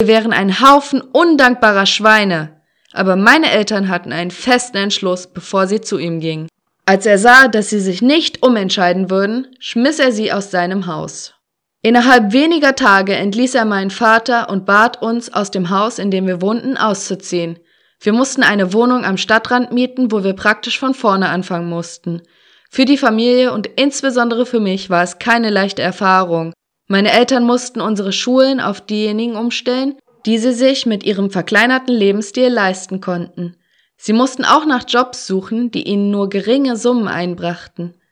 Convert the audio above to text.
wären ein Haufen undankbarer Schweine. Aber meine Eltern hatten einen festen Entschluss, bevor sie zu ihm gingen. Als er sah, dass sie sich nicht umentscheiden würden, schmiss er sie aus seinem Haus. Innerhalb weniger Tage entließ er meinen Vater und bat uns, aus dem Haus, in dem wir wohnten, auszuziehen. Wir mussten eine Wohnung am Stadtrand mieten, wo wir praktisch von vorne anfangen mussten. Für die Familie und insbesondere für mich war es keine leichte Erfahrung. Meine Eltern mussten unsere Schulen auf diejenigen umstellen, die sie sich mit ihrem verkleinerten Lebensstil leisten konnten. Sie mussten auch nach Jobs suchen, die ihnen nur geringe Summen einbrachten.